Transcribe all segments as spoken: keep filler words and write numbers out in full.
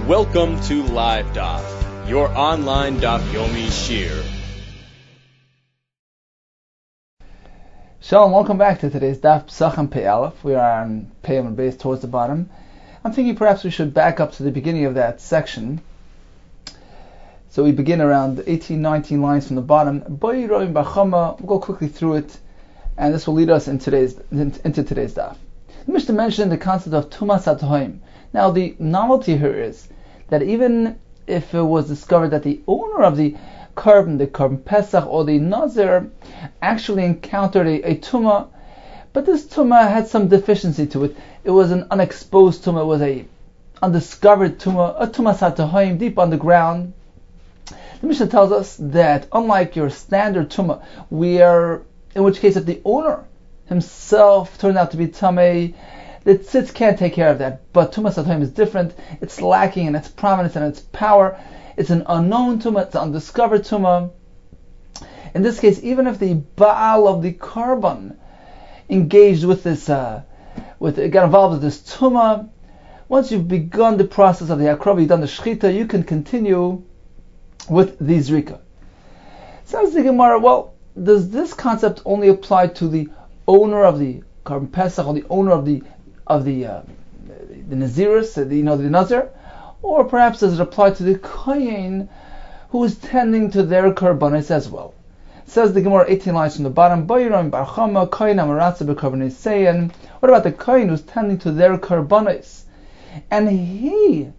Welcome to Live Daf, your online Daf Yomi Shir. Shalom, welcome back to today's Daf Pesachim Pei Aleph. We are on Pei Amud Beis towards the bottom. I'm thinking perhaps we should back up to the beginning of that section. So we begin around eighteen, nineteen lines from the bottom. We'll go quickly through it, and this will lead us in today's, into today's Daf. The Mishnah mentioned the concept of Tumas HaTohaim. Now the novelty here is that even if it was discovered that the owner of the Korban, the Korban Pesach or the Nazir, actually encountered a, a Tumah, but this Tumah had some deficiency to it. It was an unexposed Tumah, it was a undiscovered Tumah, a Tumas HaTohaim, deep underground. The Mishnah tells us that unlike your standard Tumah, where, in which case if the owner himself turned out to be Tameh, the tzitz can't take care of that. But Tumas HaTohaim is different. It's lacking in its prominence and its power. It's an unknown Tumah, it's an undiscovered Tumah. In this case, even if the Baal of the Korban engaged with this, uh, with got involved with this Tumah, once you've begun the process of the Akrava, you've done the Shechita, you can continue with the Zrika. Says the Gemara, well, does this concept only apply to the owner of the Korban Pesach or the owner of the of the uh, the Nazirus, the, you know, the Nazir, or perhaps does it apply to the Kohen who is tending to their Korbanos as well? Says the Gemara, eighteen lines from the bottom. What about the Kohen who's tending to their Korbanos, and he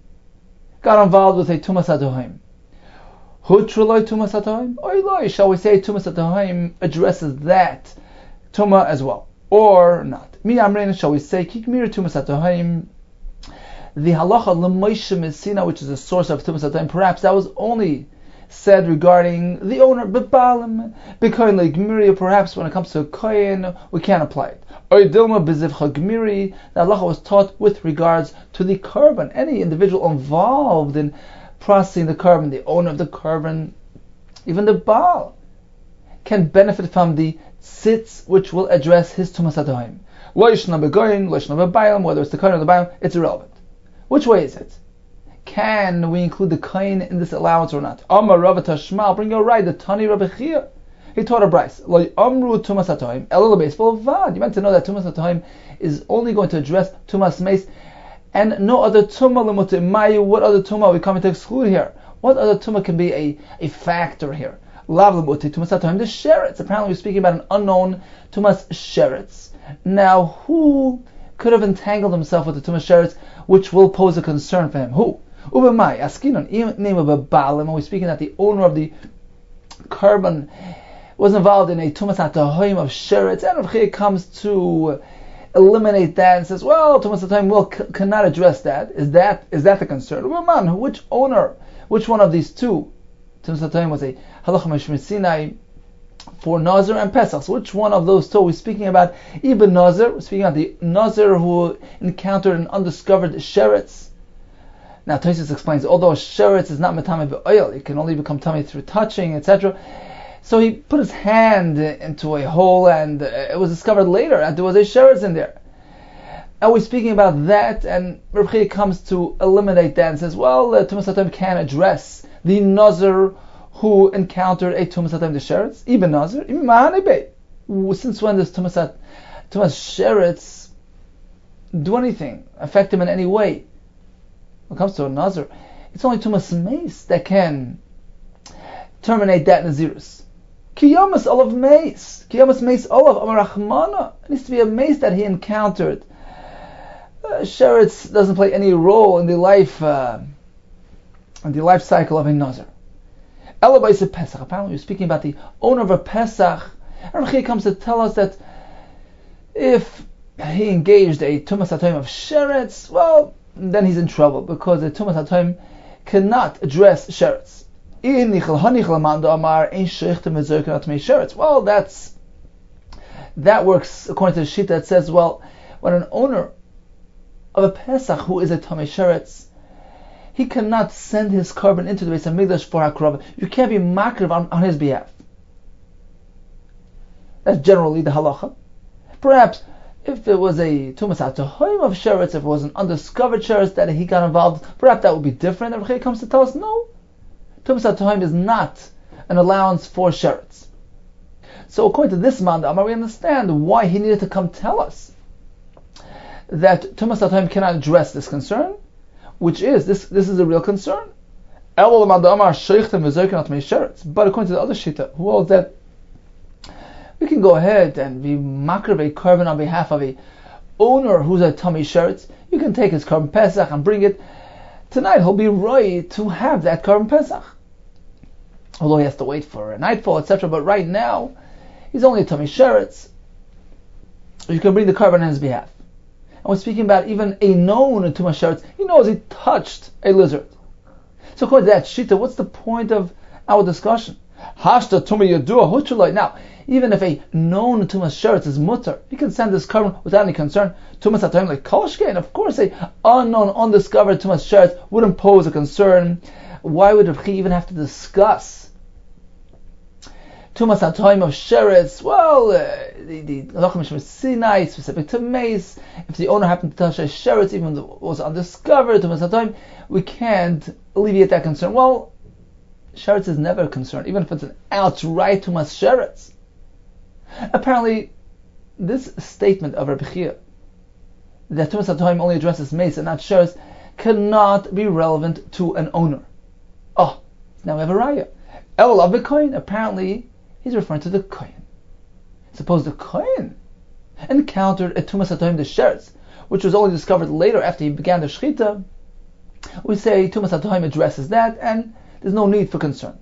got involved with a Tumas HaTohaim? Hutruloi Tumas HaTohaim? Oiloi, shall we say Tumas HaTohaim addresses that Tumah as well, or not? Mi Amrein, shall we say Kikmir Tumas HaTohaim? The halacha l'Moshe Messina, which is the source of Tumas HaTohaim, perhaps that was only said regarding the owner, Bebalim, B'Kohen L'Gmiri, perhaps when it comes to a Kohen, we can't apply it. Or Dilma B'Zivcha Gmiri, the halacha was taught with regards to the Korban, any individual involved in processing the Korban, the owner of the Korban, even the Baal, can benefit from the tzitz which will address his Tumas HaTohaim. Loishna B'Goyin, Loishna B'Bayim, whether it's the Kohen or the Bayim, it's irrelevant. Which way is it? Can we include the Kohen in this allowance or not? Amar Rav Tashmal, bring your right, the Tani Rabbi Chia. He taught a Bryce. Lo Amru Tumas HaTohaim, Elul Beis Bolvad. You meant to know that Tumas HaTohaim is only going to address Tumas Meis, and no other Tumah L'Mutim Mayu. What other Tumah are we coming to exclude here? What other Tumah can be a, a factor here? Lav L'Mutim Tumas HaTohaim, the Sheretz. Apparently we're speaking about an unknown Tumas Sheretz. Now, who could have entangled himself with the Tumas Sheretz, which will pose a concern for him? Who? Ubemai, Askinon, name of a Baalim, we're speaking that the owner of the Korban was involved in a Tumas HaTohaim of Sheretz, and Rav Chia comes to eliminate that and says, well, Tumas HaTohaim will c- cannot address that. Is that is that the concern? Ubeman, which owner, which one of these two? Tumas HaTohaim was a Halacha Mishmir Sinai for Nazir and Pesach. So which one of those two? We're speaking about Ibn Nazir, we're speaking about the Nazir who encountered an undiscovered Sheretz. Now Tosfos explains, although a Sheretz is not metame b'oil, it can only become tummy through touching, et cetera. So he put his hand into a hole, and it was discovered later that there was a Sheretz in there. And we're speaking about that, and Rav Chia comes to eliminate that and says, well, uh, Tumas HaTohaim can address the Nazir who encountered a Tumas HaTohaim, the Sheretz, Ibn Nazir, since when does Tumas HaTohaim, Tumas Sheretz do anything, affect him in any way? When it comes to a Nazir, it's only Tumas Meis that can terminate that Nazirus. Kiyamas Olav Meis, Kiyamas Meis Olav Amar Rachmana. It needs to be a Meis that he encountered. Uh, Sheretz doesn't play any role in the life, uh, in the life cycle of a Nazir. Elabayis Pesach. Apparently, we're speaking about the owner of a Pesach. And Rav comes to tell us that if he engaged a Tumas HaTohaim of Sheretz, well, then he's in trouble, because the Tumas HaTohaim cannot address Sheretz. Well, that's that works according to the sheet that says, well, when an owner of a Pesach who is a Tamei Sheretz, he cannot send his korban into the Beis HaMikdash for Hakrava. You can't be makriv on, on his behalf. That's generally the halacha. Perhaps If it was a Tumas HaTohaim of Sheretz, if it was an undiscovered Sheretz that he got involved, perhaps that would be different. And Rechia comes to tell us, no, Tumas HaTohaim is not an allowance for Sheretz. So according to this man, we understand why he needed to come tell us that Tumas HaTohaim cannot address this concern, which is, this this is a real concern. But according to the other Shita, who holds that we can go ahead and be makrov a korban on behalf of a owner who's a tummy sheretz. You can take his korban pesach and bring it. Tonight he'll be right to have that korban pesach. Although he has to wait for a nightfall, et cetera. But right now, he's only a tummy sheretz. You can bring the korban on his behalf. And we're speaking about even a known tummy sheretz. He knows he touched a lizard. So according to that shita, what's the point of our discussion? Hashta tummy yadua huchaloi. Now, even if a known tumas sheretz is mutter, he can send this korban without any concern. Tumas HaTohaim like kolshke, and of course, a unknown, undiscovered tumas sheretz wouldn't pose a concern. Why would Rav Chi even have to discuss tumas HaTohaim of sheretz? Well, uh, the the halachah mishmar Sinai specific to mace. If the owner happened to touch a sheretz, even though it was undiscovered tumas HaTohaim, we can't alleviate that concern. Well, sheretz is never a concern, even if it's an outright tumas sheretz. Apparently, this statement of Rabbi Chia that Tumas HaTohaim only addresses mace and not sheretz cannot be relevant to an owner. Oh, now we have a raya. El of the kohen. Apparently, he's referring to the kohen. Suppose the kohen encountered a Tumas HaTohaim the sheretz, which was only discovered later after he began the shechita. We say Tumas HaTohaim addresses that, and there's no need for concern.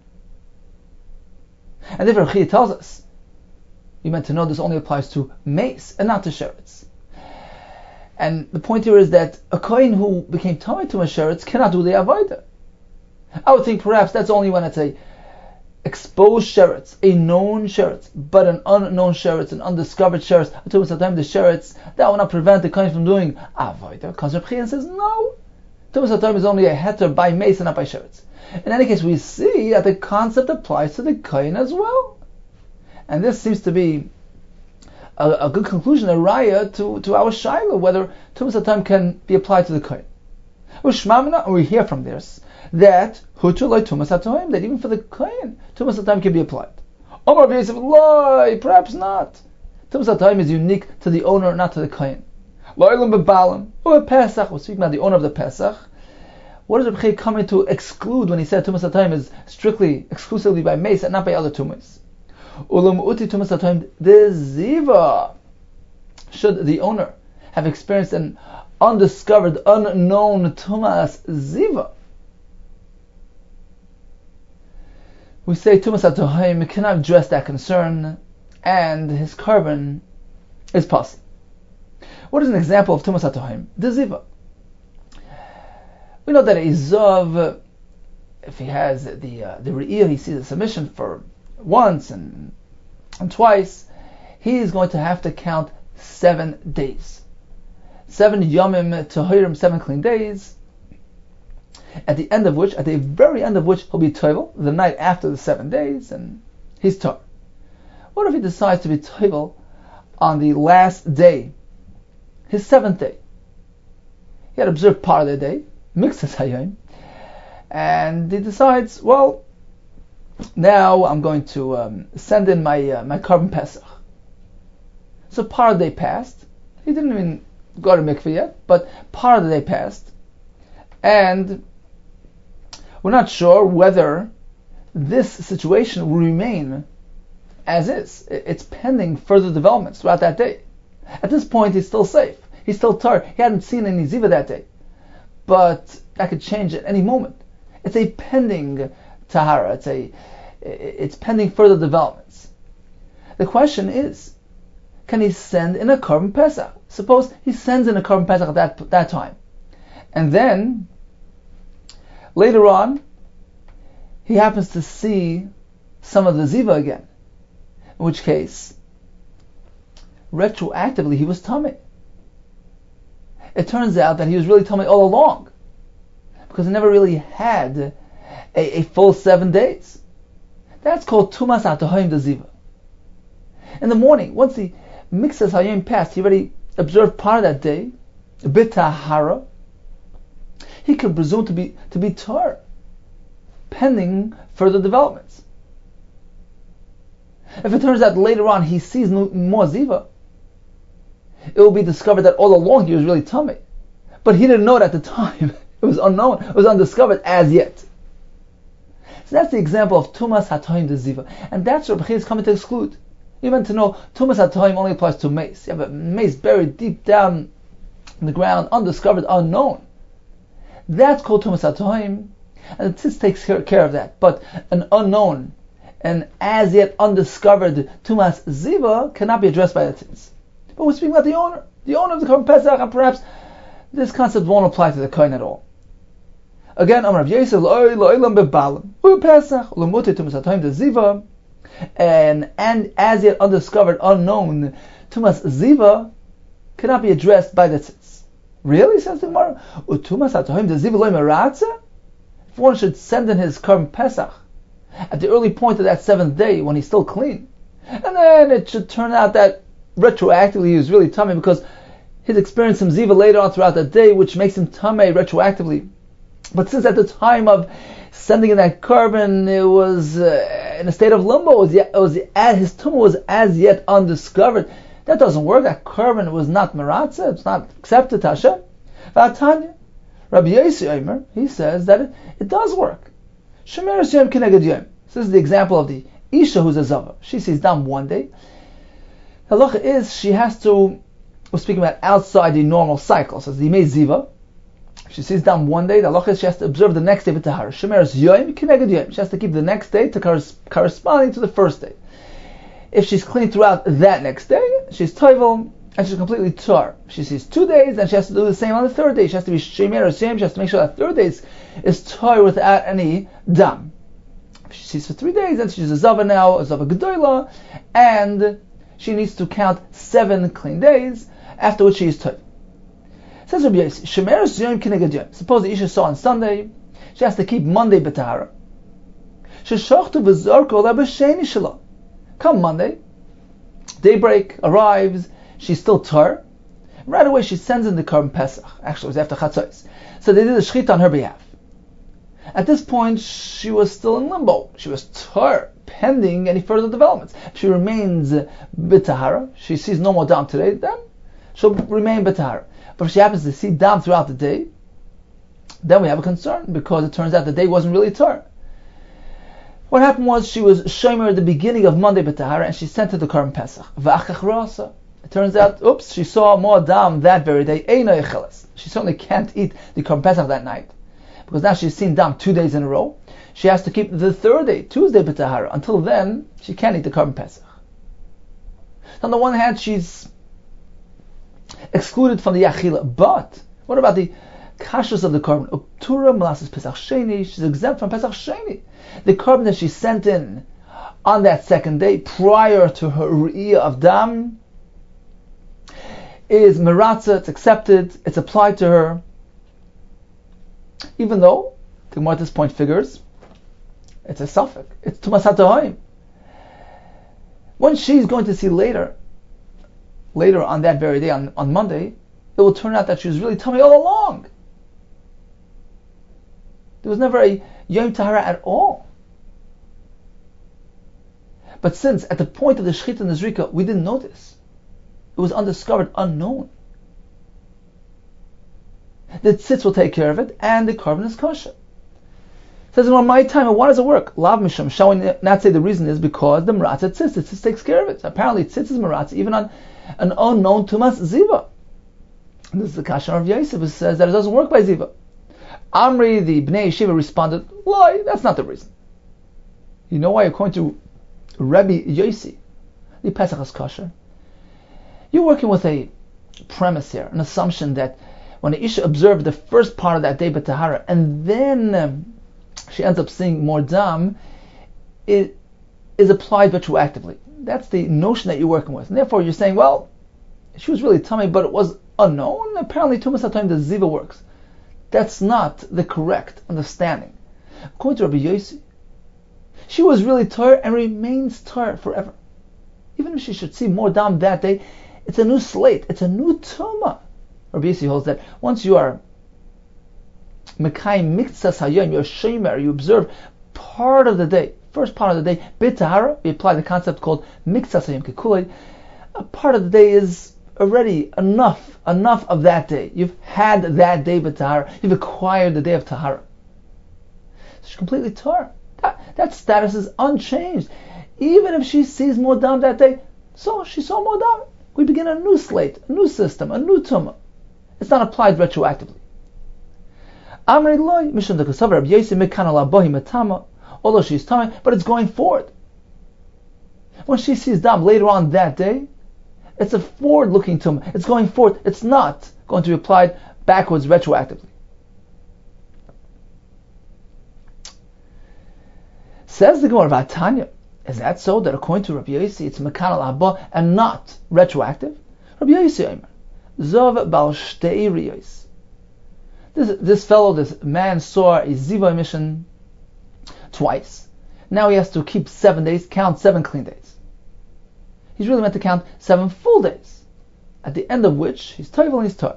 And therefore, Rabbi Chia tells us, you meant to know this only applies to mace and not to sheretz. And the point here is that a kohen who became tamei to a sheretz cannot do the avodah. I would think perhaps that's only when it's a exposed sheretz, a known sheretz, but an unknown sheretz, an undiscovered sheretz, the sheretz, that will not prevent the kohen from doing avodah. Because Reb Chia says no, Tumas HaTohaim is only a heter by mace and not by sheretz. In any case, we see that the concept applies to the kohen as well. And this seems to be a, a good conclusion, a raya to, to our shaila, whether Tumas HaTohaim can be applied to the kohen. We hear from this that hutu Tumas HaTohaim, that even for the kohen, Tumas HaTohaim can be applied. Omar Yosef, lie, perhaps not. Tumas HaTohaim is unique to the owner, not to the kohen. Lo'ilam bebalim, or Pesach, we're speaking about the owner of the Pesach. What is Reb Chia coming to exclude when he said Tumas HaTohaim is strictly, exclusively by mace and not by other tumas? Ulam uti Tumas HaTohaim the ziva. Should the owner have experienced an undiscovered, unknown tumas ziva, we say Tumas HaTohaim cannot address that concern, and his korban is possible. What is an example of Tumas HaTohaim? The ziva. We know that a zav, if he has the uh, the re'ir, he sees a submission for once and and twice, he is going to have to count seven days. Seven yomim tohirim, seven clean days, at the end of which, at the very end of which, he'll be toivel, the night after the seven days, and he's tor. What if he decides to be toivel on the last day, his seventh day? He had observed part of the day, mixes hayom, and he decides, well, now I'm going to um, send in my uh, my korban pesach. So part of the day passed. He didn't even go to mikveh yet, but part of the day passed, and we're not sure whether this situation will remain as is. It's pending further developments throughout that day. At this point, he's still safe. He's still tar. He hadn't seen any ziva that day, but that could change at any moment. It's a pending tahara. It's a, it's pending further developments. The question is, can he send in a korban pesach? Suppose he sends in a korban pesach at that that time, and then later on he happens to see some of the ziva again. In which case, retroactively he was tamei. It turns out that he was really tamei all along, because he never really had a, a full seven days. That's called Tumas HaTohaim de Ziva. In the morning, once the mixes hayom passed, he already observed part of that day, bitahara, he can presume to be to be tar, pending further developments. If it turns out later on he sees more ziva, it will be discovered that all along he was really tummy, but he didn't know it at the time. It was unknown, it was undiscovered as yet. So that's the example of tumas hatoim de ziva, and that's what Rabbi Chia is coming to exclude. Even to know tumas hatoim only applies to mace. You have a mace buried deep down in the ground, undiscovered, unknown. That's called tumas hatoim, and the tzitz takes care, care of that. But an unknown and as yet undiscovered tumas ziva cannot be addressed by the tzitz. But we're speaking about the owner, the owner of the Korban Pesach, and perhaps this concept won't apply to the kohen at all. Again, Amar Rav Yosef, lo'olam bebalim, u'pesach, u'lemuti tumas hatoim de ziva, and and as yet undiscovered, unknown tumas ziva cannot be addressed by the tzitz. Really, says the Gemara, u'tumas hatoim de ziva loy meratza? If one should send in his Korban Pesach at the early point of that seventh day when he's still clean, and then it should turn out that retroactively he was really tummy because he's experienced some ziva later on throughout the day, which makes him tummy retroactively. But since at the time of sending in that korban, it was uh, in a state of limbo, it was, yet, it was at, his tumah was as yet undiscovered. That doesn't work. That korban was not meratza. It's not accepted. Tasha. V'atanya, Rabbi Yossi Omer, he says that it, it does work. Shemeres yom keneged yom. This is the example of the isha who's a zava. She sees dam one day. The halacha is she has to. We're speaking about outside the normal cycle. So the imei ziva. She sees dam one day, the halacha is she has to observe the next day with tahara. Shemeres yom keneged yom. She has to keep the next day to corres- corresponding to the first day. If she's clean throughout that next day, she's toivel and she's completely tar. She sees two days and she has to do the same on the third day. She has to be shemeres yom. She has to make sure that third day is, is tar without any dam. If she sees for three days, then she's a zava now, a zava gedola, and she needs to count seven clean days, after which she is toivel. Says Rabbi Yossi, Shemeres yom keneged yom. Suppose the isha saw on Sunday, she has to keep Monday b'tahara. Sheshachtu v'zorko la b'sheni shelo. Come Monday, daybreak arrives, she's still tar. Right away she sends in the Korban Pesach. Actually, it was after Chatzos. So they did a shechita on her behalf. At this point, she was still in limbo. She was tar, pending any further developments. If she remains b'tahara, she sees no more dam today, then she'll remain b'tahara. But if she happens to see dam throughout the day, then we have a concern, because it turns out the day wasn't really tar. What happened was she was shomer at the beginning of Monday b'tahara, and she sent to the Korban Pesach. V'achach rasa. It turns out, oops, she saw more dam that very day. Eina yecheles. She certainly can't eat the Korban Pesach that night, because now she's seen dam two days in a row. She has to keep the third day, Tuesday b'tahara. Until then, she can't eat the Korban Pesach. On the one hand, she's excluded from the Yachila. But what about the kashrus of the korban? Uktura Malasas Pesach Sheni. She's exempt from Pesach Sheni. The korban that she sent in on that second day, prior to her re'iyah of dam, is meratza. It's accepted. It's applied to her. Even though the Gemara at this point figures it's a suffix. It's tumas hatoim. When she's going to see later. Later on that very day, on, on Monday, it will turn out that she was really tummy all along. There was never a Yom Tahara at all. But since at the point of the Shechita and the Zrika, we didn't know this. It was undiscovered, unknown. The tzitz will take care of it, and the korban is kosher. Says, on my time, why does it work? Lav misham. Shall we not say the reason is because the maratza tzitz, the tzitz takes care of it. So apparently tzitz is maratza, even on an unknown tumas ziva. And this is the kasha of Yosef, who says that it doesn't work by ziva. Amri, the Bnei Yeshiva, responded, lie, that's not the reason. You know why? According to Rabbi Yossi, the Pesach is kosher. You're working with a premise here, an assumption that when the Isha observed the first part of that day b'tahara, and then um, she ends up seeing more dam, it is applied retroactively. That's the notion that you're working with. And therefore you're saying, well, she was really tummy, but it was unknown. Apparently tumas hatoim the ziva works. That's not the correct understanding. According to Rabbi Yossi, she was really tar and remains tar forever. Even if she should see more dam that day, It's a new slate. It's a new tumah. Rabbi Yossi holds that once you are Mekayim Miktsas Hayom, you're Shomer, you observe part of the day, first part of the day, B'Tahara, we apply the concept called Miktsas Hayom Kekulei. A part of the day is already enough, enough of that day. You've had that day B'Tahara. You've acquired the day of Tahara. She's completely Tahara. That, that status is unchanged. Even if she sees Modam that day, so she saw Modam. We begin a new slate, a new system, a new tumah. It's not applied retroactively. Amrei loy mishum dekasav Rabbi Yossi mekan ala bohi metama, although she's tamei, but it's going forward. When she sees dam later on that day, it's a forward-looking tumah. It's going forward. It's not going to be applied backwards retroactively. Says the Gemara Vatanya, is that so? That according to Rabbi Yossi, it's mekan al haba and not retroactive? Rabbi Yossi Omer, Zov bal shtei riyos. This this fellow, this man, saw a ziva mission twice. Now he has to keep seven days, count seven clean days. He's really meant to count seven full days, at the end of which he's toivel and he's tar.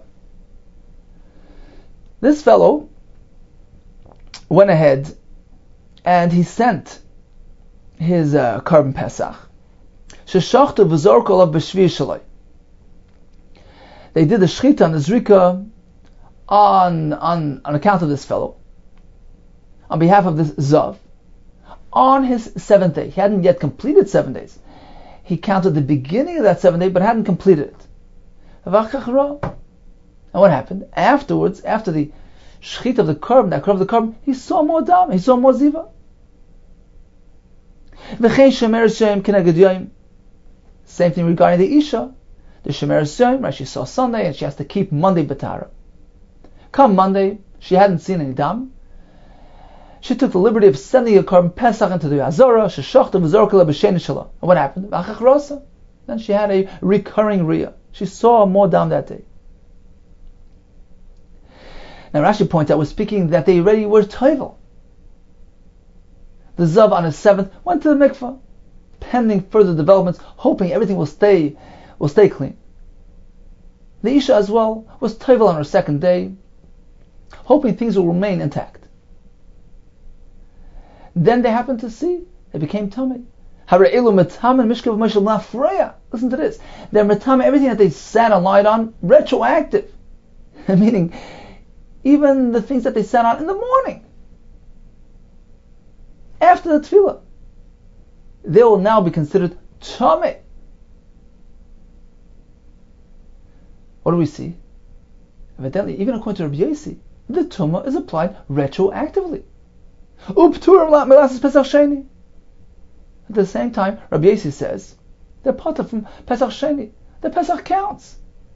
This fellow went ahead and he sent his uh, carbon pesach. Sheshachtu v'zorko alav b'shvi shalai. They did the shchita and the zrika on, on, on account of this fellow, on behalf of this zav, on his seventh day. He hadn't yet completed seven days. He counted the beginning of that seventh day, but hadn't completed it. And what happened? Afterwards, after the shchita of the carbon, that of the carbon, he saw more dam, he saw more ziva. Same thing regarding the Isha. The Shemer Yom, right? She saw Sunday and she has to keep Monday B'Tahara. Come Monday, she hadn't seen any dam. She took the liberty of sending a carbon pesach into the Azora. Sheshachta v'zorkela b'sheni shala. And what happened? Then she had a recurring riyah. She saw more dam that day. Now Rashi points out, we're speaking that they already were toivel. The zav on his seventh went to the mikvah, pending further developments, hoping everything will stay will stay clean. The Isha as well was toivel on her second day, hoping things will remain intact. Then they happened to see, they became tamei. Listen to this. They're metame, everything that they sat and lied on, retroactive. Meaning, even the things that they sat on in the morning, after the tefillah, they will now be considered tamei. What do we see? Evidently, even according to Rabbi Yossi, the tumah is applied retroactively. At the same time, Rabbi Yossi says, they're part of from Pesach Sheni. The Pesach counts.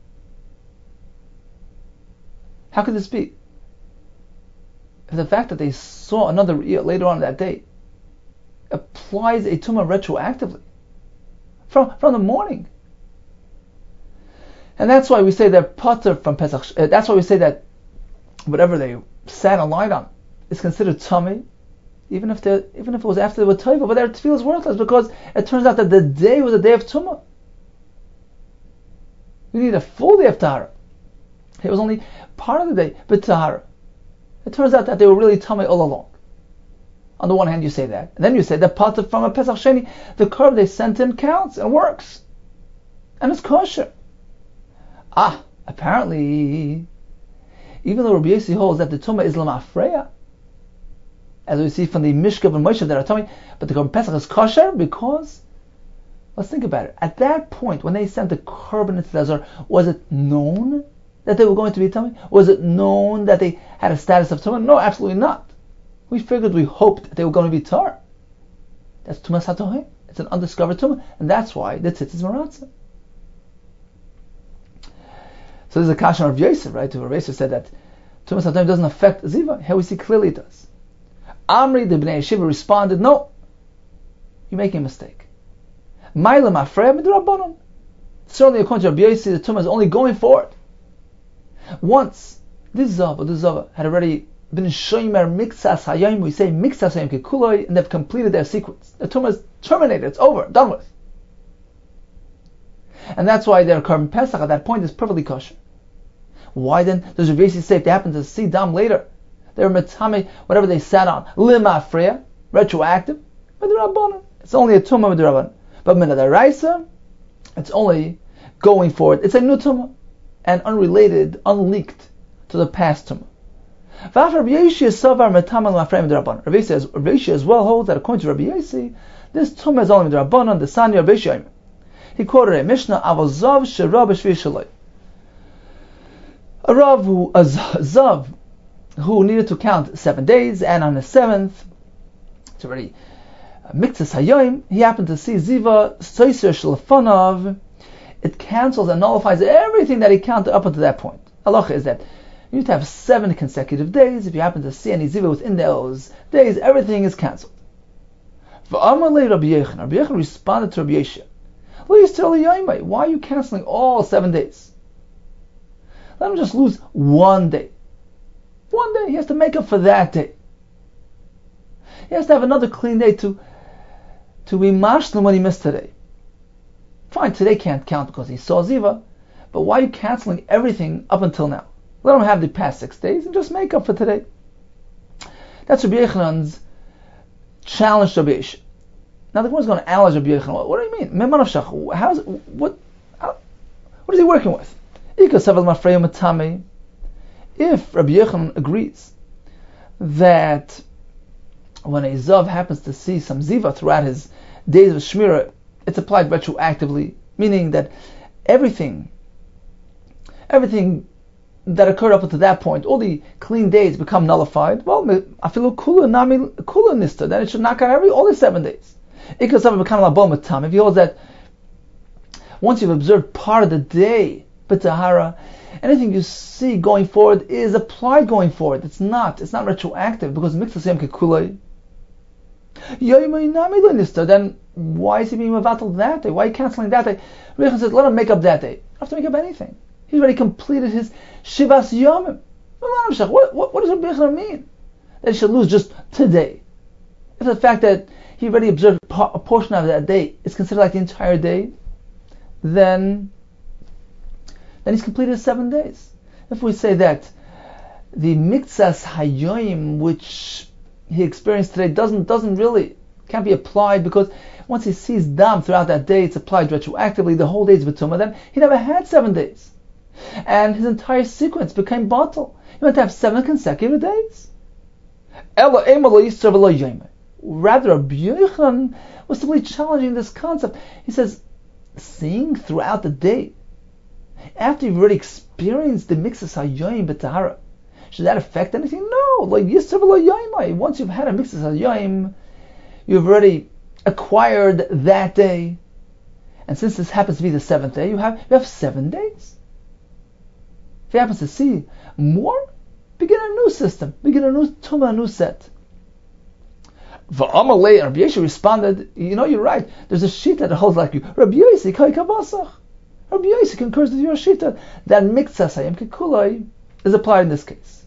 How could this be? If the fact that they saw another year later on that day applies a tumah retroactively from from the morning. And that's why we say they're potter from Pesach. Uh, that's why we say that whatever they sat and lied on is considered tummy, even if they even if it was after they were toivel, but their tefillah is worthless because it turns out that the day was a day of tumah. You need a full day of tahara. It was only part of the day, but tahara. It turns out that they were really tummy all along. On the one hand, you say that, and then you say that potter from a Pesach Sheni, the curve they sent in counts and works, and it's kosher. Ah, apparently, even though Rabbi Yossi holds that the tumah is lamafreya, as we see from the Mishkav and Moshe that are tummy, but the Korban Pesach is kosher because, let's think about it. At that point, when they sent the korban into the Azor, was it known that they were going to be tummy? Was it known that they had a status of tumah? No, absolutely not. We figured, we hoped that they were going to be tar. That's tumah satohim. It's an undiscovered tumah, and that's why the tzitz is maratza. So there's a kasha of Yosef, right? Rav Yosef said that Tumas HaToim doesn't affect Ziva. Here we see clearly it does. Amri, the Bnei Yeshiva, responded, no, you're making a mistake. Ma'ilem Afreya Midrabanon. Certainly according to Rav Yosef, the Tumah is only going forward. Once this Zav or this Zava had already been Shomer Mixas Hayom, we say Mixas Hayom Kekuloi, and they've completed their sequence. The Tumah is terminated, it's over, done with. And that's why their Korban Pesach at that point is perfectly kosher. Why then does Rav Yossi say if they happen to see dam later, they're metame, whatever they sat on, lima freya, retroactive, midrabanan. It's only a tumah midrabanan. But minadaraisa, it's only going forward. It's a new tumah and unrelated, unlinked to the past tumah. Rav Yossi savar metame lima freya midrabanan. Rav Yossi as well holds that according to Rav Yossi, this tumah is only midrabanan. The Sani Rav Yossi. He quoted a Mishnah, Avozav Sherav Shvi Shalai. A Rav who, a Zav, who needed to count seven days, and on the seventh, it's already Miktzas Hayoim, he happened to see Ziva Soiser Shalfanov. It cancels and nullifies everything that he counted up until that point. Halacha is that you need to have seven consecutive days. If you happen to see any Ziva within those days, everything is cancelled. V'amalei Rabbi Yechon. Rabbi Yechon responded to Rabbi Yeshua. Why are you cancelling all seven days? Let him just lose one day. One day, he has to make up for that day. He has to have another clean day to to be mashlim when he missed today. Fine, today can't count because he saw Ziva, but why are you cancelling everything up until now? Let him have the past six days and just make up for today. That's Rabbi Yechanan's challenge to Rabbi Yeshua. Now the Gemara is going to analyze Rabbi Yochanan. What, what do you mean? How's what? How, what is he working with? If Rabbi Yochanan agrees that when a zav happens to see some ziva throughout his days of shmirah, it's applied retroactively, meaning that everything, everything that occurred up to that point, all the clean days become nullified. Well, afilu kula nami kula nista, then it should knock out every all the seven days. If he holds that once you've observed part of the day, b'tahara, anything you see going forward is applied going forward. It's not. It's not retroactive because miktzas yom kekulay. Then why is he being mevatel that day? Why are you canceling that day? Rechon says, let him make up that day. You don't have to make up anything. He's already completed his shivas yomim. What, what, what does Rabbi Yechon mean? That he should lose just today. If the fact that he already observed a portion of that day is considered like the entire day, then then he's completed his seven days. If we say that the miktzas hayoim which he experienced today doesn't doesn't really can't be applied because once he sees dam throughout that day, it's applied retroactively. The whole day is b'tumah. Then he never had seven days, and his entire sequence became batal. He went to have seven consecutive days. Ela emalo yisrav lo yoyim. Rather, Rabbi Yochanan was simply challenging this concept. He says, seeing throughout the day, after you've already experienced the miktzas hayoim b'tahara, should that affect anything? No. Like yisrav lo yoyim. Once you've had a miktzas hayoim, you've already acquired that day, and since this happens to be the seventh day, you have you have seven days. If he happens to see more, begin a new system, begin a new tumah, a new set. V'amalei, and Rabbi Yossi responded, you know, you're right. There's a shita that holds like you. Rabbi Yossi kai kabasach. Rabbi Yossi concurs with your shita that miktzas hayim kekulai is applied in this case.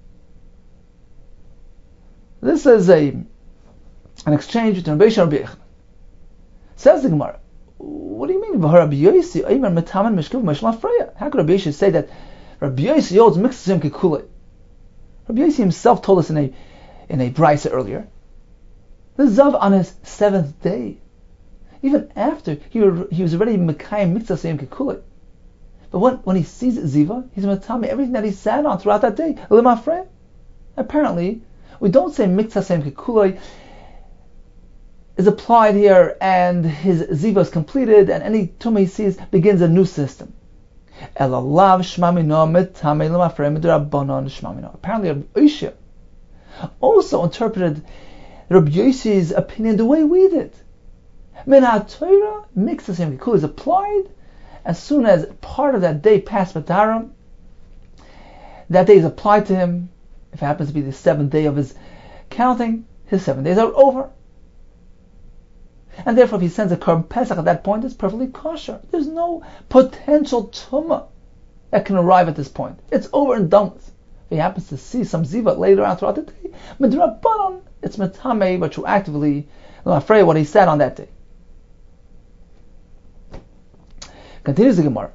This is a an exchange between Rabbi Yossi and Rabbi Yechon. Says the Gemara, what do you mean? Rabbi Yossi aimer metaman mishkav mishla freya. How could Rabbi Yossi say that Rabbi Yossi holds miktzas hayim kekulai? Rabbi Yossi himself told us in a in a brisa earlier. The zav on his seventh day, even after he he was already mekayim miktzas hayim kekulai, but when when he sees ziva, he's matame everything that he sat on throughout that day. Lemafre. Apparently, we don't say miktzas hayim kekulai is applied here, and his ziva is completed, and any tumah he sees begins a new system. Elalav shmamino metame lemafre midrabanon shmamino. Apparently, Rabbi Yossi also interpreted Rabbi Yossi's opinion the way we did. Min ha-Torah, miktzas hayim kekulai is applied as soon as part of that day passed b'tahara. That day is applied to him. If it happens to be the seventh day of his counting, his seven days are over. And therefore, if he sends a Korban Pesach at that point, it's perfectly kosher. There's no potential tumah that can arrive at this point. It's over and done with. If he happens to see some ziva later on throughout the day, midrabanan, it's metame, but retroactively, I'm afraid what he said on that day. Continues the Gemara.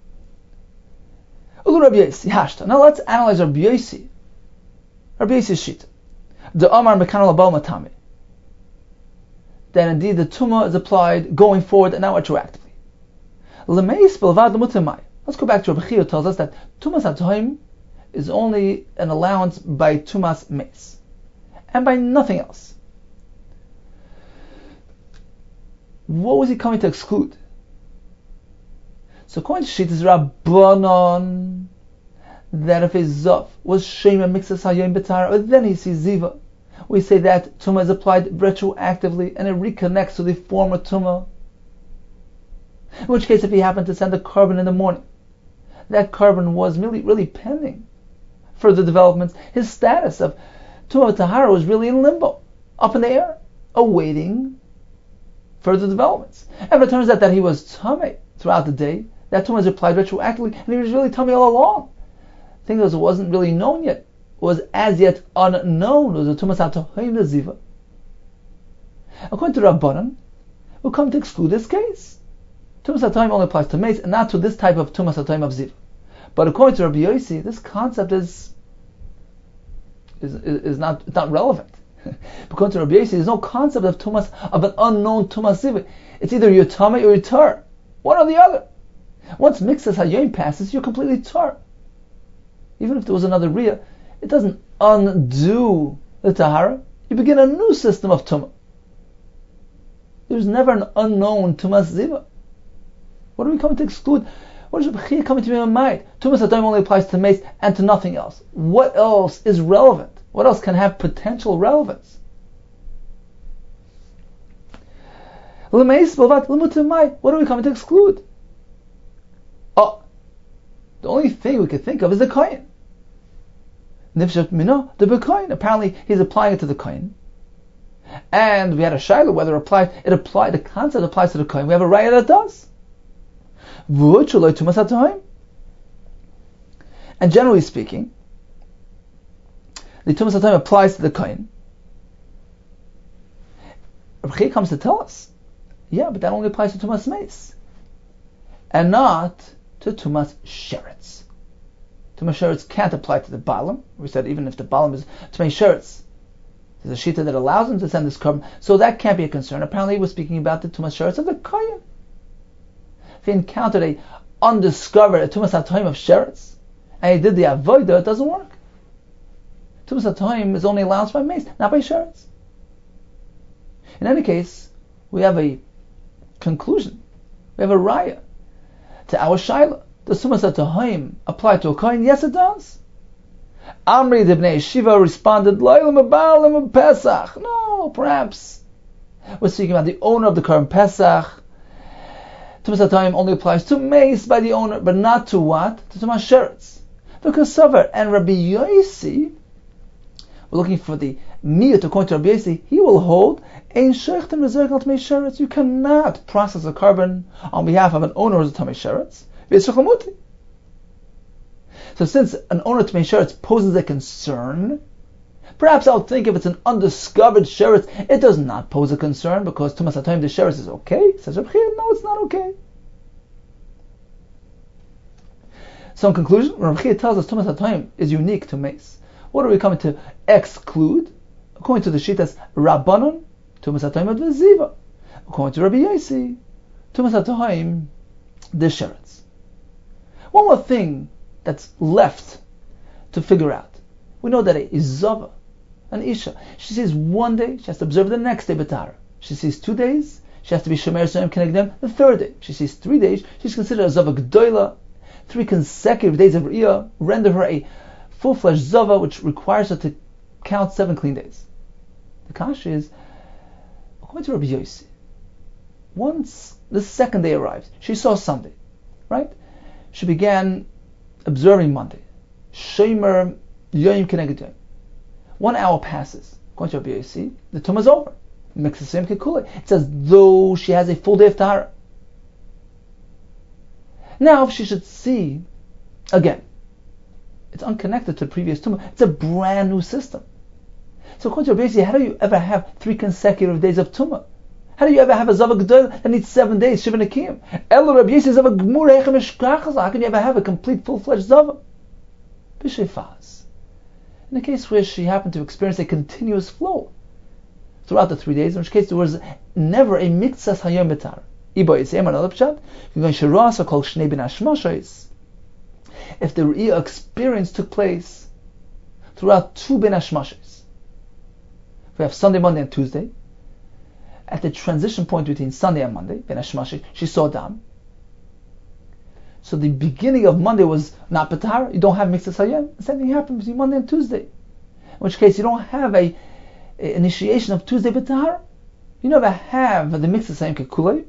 Ulu Rabbi Yosi, Hashta. Now let's analyze Rabbi Yosi. Rabbi Yosi's shita. The Amar Mekanal Abal Matami. That indeed the Tumah is applied going forward and not retroactively. L'meis belvad l'mutamai. Let's go back to Rabbi Chia, who tells us that Tumas HaTohim is only an allowance by Tumas Meis, and by nothing else. What was he coming to exclude? So according to Shittas Rabbanon, that if a Zav was Shema Mixas Hayom B'Tara, then he sees Ziva, we say that Tumah is applied retroactively and it reconnects to the former Tumah. In which case, if he happened to send a carbon in the morning, that carbon was really, really pending further developments. His status of Tumah Tahara was really in limbo, up in the air, awaiting further developments. And if it turns out that he was Tameh throughout the day, that Tumah is applied retroactively, and he was really Tameh all along. The thing was, it wasn't really known yet, was as yet unknown, was a Tumas HaTohim Ziva. According to Rabbanan, we'll come to exclude this case. Tumas HaTohim only applies to Meis and not to this type of Tumas HaTohim of Ziva. But according to Rabbi Yosi, this concept is is, is, is not, not relevant. According to Rabbi Yosi, there's no concept of Tumas, of an unknown Tumas Ziva. It's either you're Tameh or you're Tar. One or the other. Once Mixas HaYom passes, you're completely Tar. Even if there was another Riyah, it doesn't undo the Tahara. You begin a new system of Tumah. There's never an unknown Tumas Ziva. What are we coming to exclude? What is Rabbi Chia coming to me in mind? Tumas HaTohim only applies to Meis and to nothing else. What else is relevant? What else can have potential relevance? What are we coming to exclude? Oh, the only thing we could think of is the Kohen. Nifshat Mino, the Bekohen. Apparently, he's applying it to the Kohen. And we had a Shaila whether it applied, it applied, the concept applies to the Kohen. We have a Raya that does. And generally speaking, the Tumas HaTohim applies to the Kohen. Rabbi Chia comes to tell us, yeah, but that only applies to Tumas Meis, and not to Tumas Sheretz. Tumas Sheretz can't apply to the Balaam. We said even if the Balaam is Tumas Sheretz, there's a Shita that allows him to send this carbon, so that can't be a concern. Apparently, we're speaking about the Tumas Sheretz of the Kohen. If he encountered a undiscovered a Tumas HaTohim of Sheretz, and he did the Avodah, it doesn't work. Tumas HaTohim is only allowed by Meis, not by Sheretz. In any case, we have a conclusion. We have a Raya to our Shaila. Does Tumas HaTohim apply to a Kohen? Yes, it does. Amri the Bnei Shiva responded, Pesach. No, perhaps we're speaking about the owner of the Korban Pesach. Tumas HaTohim only applies to Meis by the owner, but not to what? To Tumas Sheretz. Because Savar and Rabbi Yosi, we're looking for the Miyut according to Rabbi Yosi, he will hold Ein Sheichten Reserved Al Tumas Sheretz. You cannot process a carbon on behalf of an owner who's a Tumas Sheretz. So since an owner of Tumas Sheretz poses a concern, perhaps I'll think if it's an undiscovered Sheretz, it does not pose a concern because Tumas HaTohim the Sheretz is okay. Says Rabbi Chia, no, it's not okay. So in conclusion, Rabbi Chia tells us Tumas HaTohim is unique to Meis. What are we coming to exclude? According to the Shittas Rabbanon, Tumas HaTohim of the Ziva. According to Rabbi Yosi, Tumas HaTohim the Sheretz. One more thing that's left to figure out. We know that a Zava, an Isha, she sees one day, she has to observe the next day B'Tahara. She sees two days, she has to be Shomer Soim Kenegdem the third day. She sees three days, she's considered a Zava G'doila. Three consecutive days of Riyah render her a full-fledged Zava, which requires her to count seven clean days. The Kash is, according to Rabbi Yosi, once the second day arrives, she saw Sunday, right? She began observing Monday. Shomer Yom Keneged Yom. One hour passes. According to Rabbi Yosi, the Tumah is over. Mixasim Kekule. It's as though she has a full day of Tahara. Now, if she should see, again, it's unconnected to the previous Tumah. It's a brand new system. So according to Rabbi Yosi, how do you ever have three consecutive days of Tumah? How do you ever have a Zava G'dol that needs seven days, Shiva Nekiyim? El Rabbi Yossi Zava G'mur Eichem Eshkachas. How can you ever have a complete, full-fledged Zava? B'Shefaz. In the case where she happened to experience a continuous flow throughout the three days, in which case there was never a Miktsas Hayom Betar. Ibo Yisem, another pshat, you're going Shirasa called Shnei bin Hashmashos. If the Re'iyah experience took place throughout two bin Hashmashos, we have Sunday, Monday, and Tuesday. At the transition point between Sunday and Monday, bin Hashmashos, she saw Dam. So the beginning of Monday was not Betar, you don't have Miktsas Hayom. The same thing happened between Monday and Tuesday. In which case you don't have a, a initiation of Tuesday Betar. You never have the Miktsas Hayom Kekulei.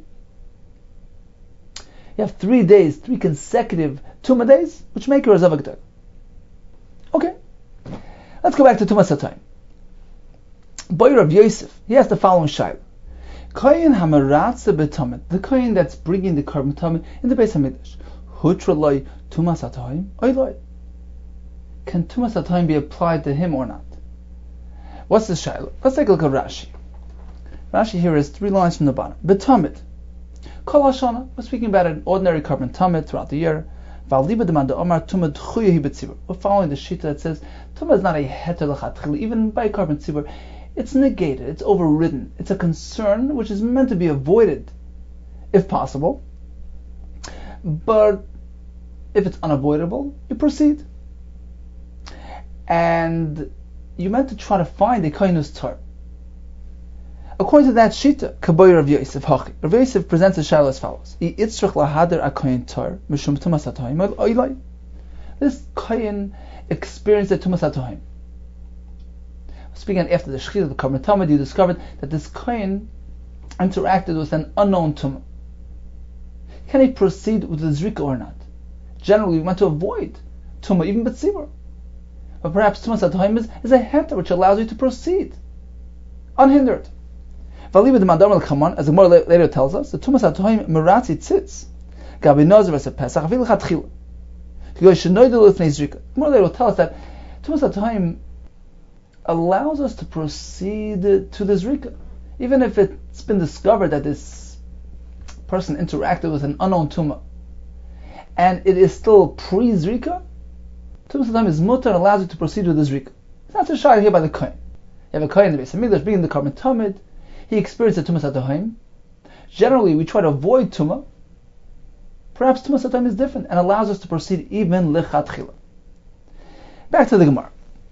You have three days, three consecutive Tumah days, which make her a Zava G'dol. Okay, let's go back to Tumah Satayim. Boy Rav Yosef, he has the following shayla: Kohen hamaratze b'tamid, the kohen that's bringing the korban tamid in the Beis Hamikdash, hutra loy Tumah Satayim oiloi. Can Tumah Satayim be applied to him or not? What's the shayla? Let's take a look at Rashi. Rashi here is three lines from the bottom. B'tamid. Kol Hashana, we're speaking about an ordinary korban tamid throughout the year. We're following the shita that says tumah is not a heter l'chatchila. Even by korban tzibur, it's negated, it's overridden. It's a concern which is meant to be avoided, if possible. But if it's unavoidable, you proceed. And you're meant to try to find a kohenus tar. According to that shita, Kaboy Rav Yosef Hachi, Rav Yosef presents a shayla as follows: This kohen experienced a tumas hatohim. Speaking after the shechita of the korban tamid, you discovered that this kohen interacted with an unknown tumah. Can he proceed with the zrika or not? Generally, we want to avoid tumah, even betzibur. But perhaps tumas hatohim is, is a heter which allows you to proceed unhindered. As the Gemara later tells us, the Tumas HaTohim Meratzi Tzitz Gabi Nozer V'Seh Pesach Avil Chatchila. The Gemara later will tell us that Tumas HaTohim allows us to proceed to the Zrika, even if it's been discovered that this person interacted with an unknown Tumah, and it is still pre-Zrika. Tumas HaTohim is mutar and allows you to proceed with the Zrika. It's not so shy here by the Kohen. You have a Kohen in the Beis Hamikdash bringing the korban tamid. He experienced the Tumas HaTohim. Generally, we try to avoid Tumah. Perhaps Tumas HaTohim is different and allows us to proceed even lechatchila. Back to the Gemara.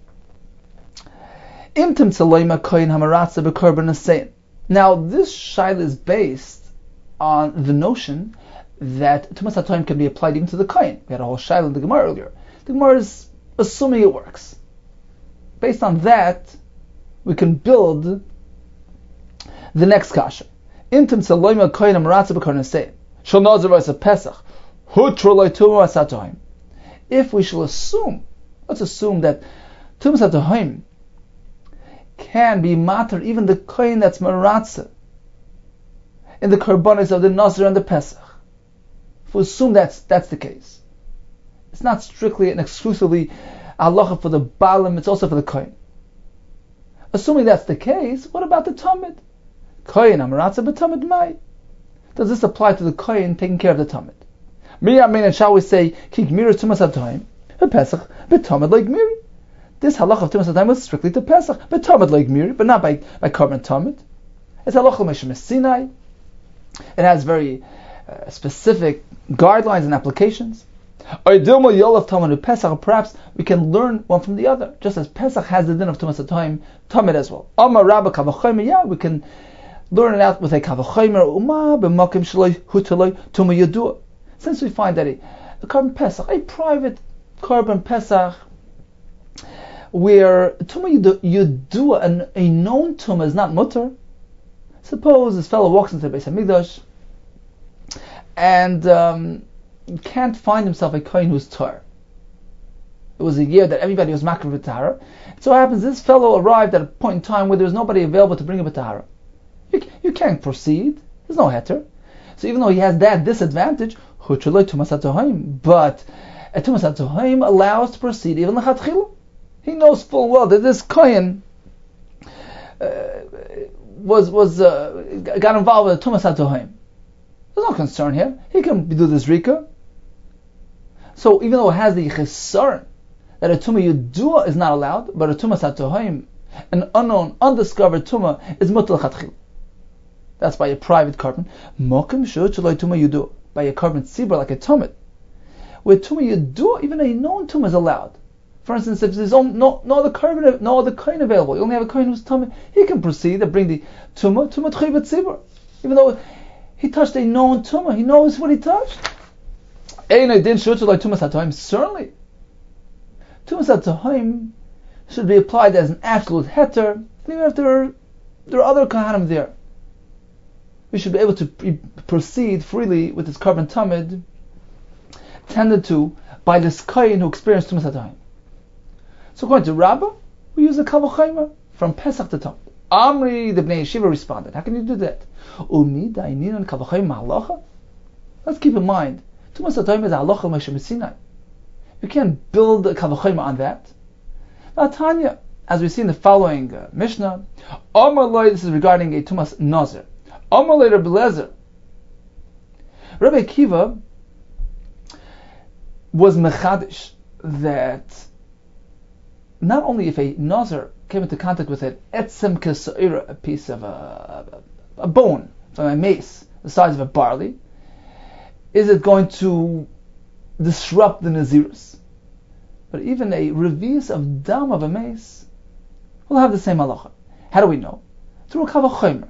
Imtim tzaloyma koyin hamaratze b'korban hasein. Now, this shayla is based on the notion that Tumas HaTohim can be applied even to the koyin. We had a whole shayla in the Gemara earlier. The Gemara is assuming it works. Based on that, we can build the next kasha. Imtim tzaloyma koyin hamaratze b'korban hasein. Shal nazir v'aseh pesach. Hutra loy tumas hatohim. If we shall assume, let's assume that tumas hatohim can be matter even the koyin that's maratze in the korbanos of the nazir and the pesach. If we assume that's that's the case, it's not strictly and exclusively halacha for the balim; it's also for the koyin. Assuming that's the case, what about the tamid? Koyin amaratze b'tamid mai. Does this apply to the koyin taking care of the tamid? Miri amin, shall we say kik miri tumas hatohim a pesach b'tamid like miri? This halacha of tumas hatohim was strictly to pesach b'tamid like miri, but not by by korban tamid. It's halacha l'meshem Sinai. It has very uh, specific guidelines and applications. Perhaps we can learn one from the other, just as Pesach has the din of tumas hatohim, tamid as well. Amar Rabba kavachomer, yeah, we can learn it out with a kavachomer uma b'makim shaloi hutaloi tuma yadua. Since we find that a, a korban Pesach, a private korban Pesach, where tuma yadua, an, a known tuma is not mutter. Suppose this fellow walks into the Beis Hamikdash and um, can't find himself a kohen who's tar. It was a year that everybody was makriv with tahara. It so happens this fellow arrived at a point in time where there was nobody available to bring him a tahara. You, you can't proceed. There's no heter. So even though he has that disadvantage, but a tumas hatohim allows to proceed even lechatchila. He knows full well that this kohen uh, was was uh, got involved with a tumas hatohaim. There's no concern here. He can do this rika. So even though it has the chesar that a tumah yudua is not allowed, but a tumas hatohaim, an unknown, undiscovered tumah, is mutal chatchil. That's by a private carbon. Mokim shut shaloi tumah yudua, by a carbon tzibur like a tumah. With tumah yudua, even a known tumah is allowed. For instance, if there's no, no other carbon, no other coin available, you only have a coin who's tumah, he can proceed and bring the tumah, tumah tchiv tzibur. Even though he touched a known tumah, he knows what he touched. Certainly, tumas hatohaim should be applied as an absolute heter, even if there are, there are other kahanim there. We should be able to pre- proceed freely with this carbon tamid, tended to by this kohen who experienced tumas hatohaim. So according to Rabbah, we use a kavachaymer from Pesach to Tamid. Amri, the Bnei Yeshiva, responded, how can you do that? Umi da'inin kavachaymer halacha? Let's keep in mind, tumas hatohaim is halacha Moshe Sinai. You can't build a kavachaymer on that. Now Tanya, as we see in the following uh, Mishnah, Amar Loi, this is regarding a tumas nazir. Amar Loi Rabbi Lezer. Rabbi Akiva was mechadish that not only if a nazir came into contact with an etzem kesa'ira, a piece of a, a, a bone from a mace the size of a barley, is it going to disrupt the nazirus? But even a revius of dam of a mace will have the same halacha. How do we know? Through a kavachomer.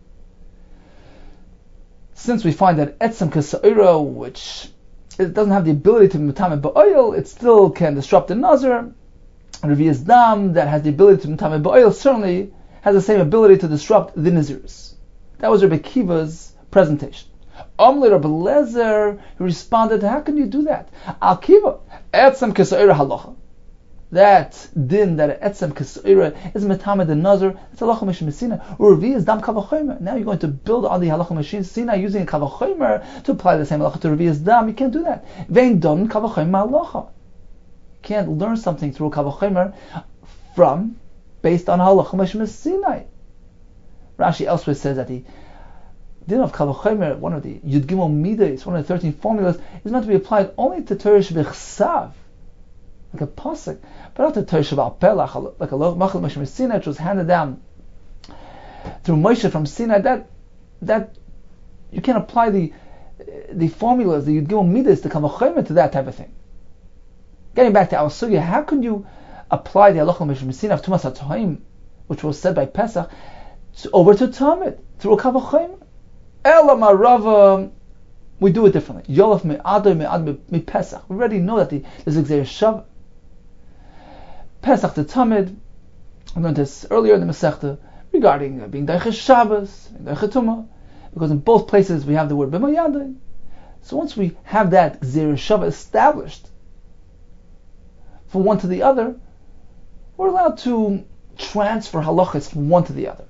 Since we find that etzem kesa'ira, which it doesn't have the ability to be metamed ba'oil, it still can disrupt the nazir. Revius dam, that has the ability to metamed ba'oil, certainly has the same ability to disrupt the nazirus. That was Rabbi Kiva's presentation. Amli Rabbi Lezer, he responded, how can you do that? Al Kiva, etzem kesa'ira halacha. That din, that etzem kesa'ira is metamed the nazir, it's halacha Moshe Sinai. Revius dam kavachomer. Now you're going to build on the halacha Moshe Sinai using a kavachomer to apply the same halacha to revius dam. You can't do that. Vein don kavachomer halacha. Can't learn something through a kavachomer from, based on halacha Moshe Sinai. Rashi elsewhere says that the din of kavachomer, one of the Yud Gimel Midas, one of the thirteen formulas, is meant to be applied only to Torah shebechsav, like a pasuk, but not to Torah shebal pelach, like a machal Moshe Sinai, which was handed down through Moshe from Sinai. That that you can't apply the the formulas, the Yud Gimel Midas, to kavachomer to that type of thing. Getting back to our sugya, how can you apply the halacha Moshe Sinai of tumas hatohaim, which was said by Pesach, over to Tamid through a kavachomer? Ela marava, we do it differently. Yolaf me'adoi me'ad me'pesach. We already know that the, there's a gzeir shav. Pesach to Tamid, I learned this earlier in the Masechta, regarding uh, being Daiches Shabbos, Daiches Tumah, because in both places we have the word b'mayadoi. So once we have that gzeir shav established from one to the other, we're allowed to transfer halachas from one to the other,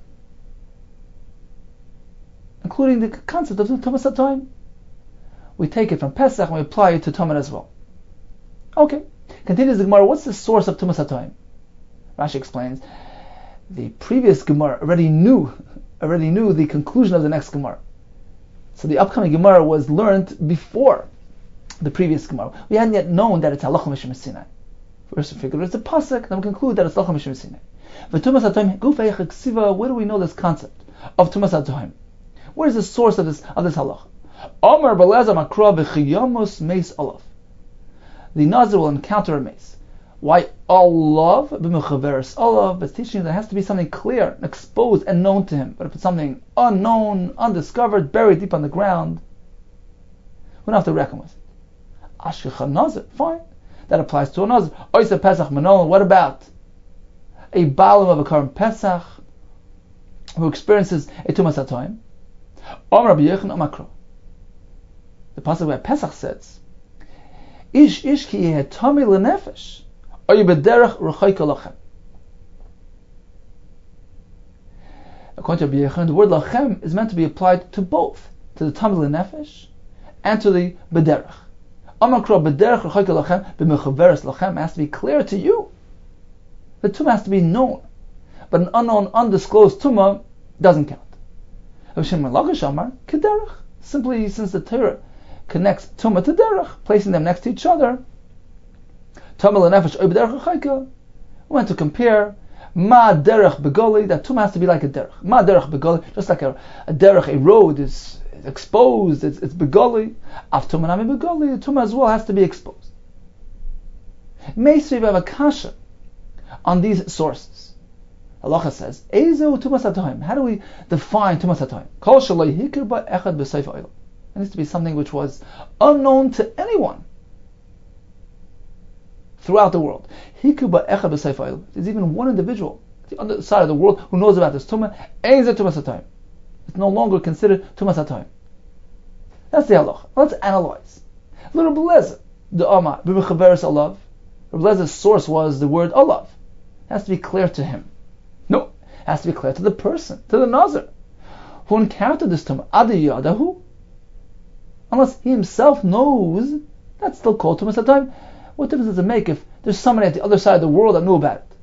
including the concept of tumas hatohaim. We take it from Pesach and we apply it to Tamid as well. Okay, continues the Gemara. What's the source of tumas hatohaim? Rashi explains the previous Gemara already knew, already knew the conclusion of the next Gemara. So the upcoming Gemara was learned before the previous Gemara. We hadn't yet known that it's halacha Moshe Sinai. First we figured it's a pasuk, then we conclude that it's halacha Moshe Sinai. But tumas hatohaim, gufei chaksiva, where do we know this concept of tumas hatohaim? Where is the source of this of this halacha? Amar Belezer makra b'chiyamus meis olav. The nazir will encounter a mace. Why olav b'mechaveres olav? But it's teaching that there has to be something clear, exposed, and known to him. But if it's something unknown, undiscovered, buried deep on the ground, we don't have to reckon with it. Ashkecha nazir, fine. That applies to a nazir. Oisa pesach manon. What about a balam of a current pesach who experiences a tumas hatohaim? Amar Rabbi Yechon Amakro. The pasuk where Pesach says, "Ish ish ki yehetami lenefesh, oyu b'derech rechoyka lachem." According to Rabbi Yechon, the word lachem is meant to be applied to both, to the tami lenefesh and to the b'derech. Amakro b'derech rechoyka lachem b'mechaveres lachem has to be clear to you. The tumah has to be known, but an unknown, undisclosed tumah doesn't count. Simply since the Torah connects Tumah to Derech, placing them next to each other, we want to compare Ma Derech Begoli, that Tumah has to be like a Derech. Ma Derech Begoli, just like a, a Derech, a road is exposed, it's, it's Begoli. Af Tumah Nami Begoli, Tumah as well has to be exposed. Meisri have a kasha on these sources. Halacha says, Ezo Tumas HaToim. How do we define Tumas HaToim? Kol shaloi hikir ba echad b'seif ha'olam. It needs to be something which was unknown to anyone throughout the world. Hikir ba echad b'seif ha'olam. There's even one individual on the other side of the world who knows about this Tumah. Ezo Tumas HaToim. It's no longer considered Tumas HaToim. That's the halacha. Let's analyze. Little Belezer, the Amar, b'mechaveres alav. Belezer's source was the word alav. It has to be clear to him. No, it has to be clear to the person, to the Nazir, who encountered this Tumah. Adi Yadahu. Unless he himself knows, that's still called Tumas HaToim. What difference does it make if there's somebody at the other side of the world that knew about it?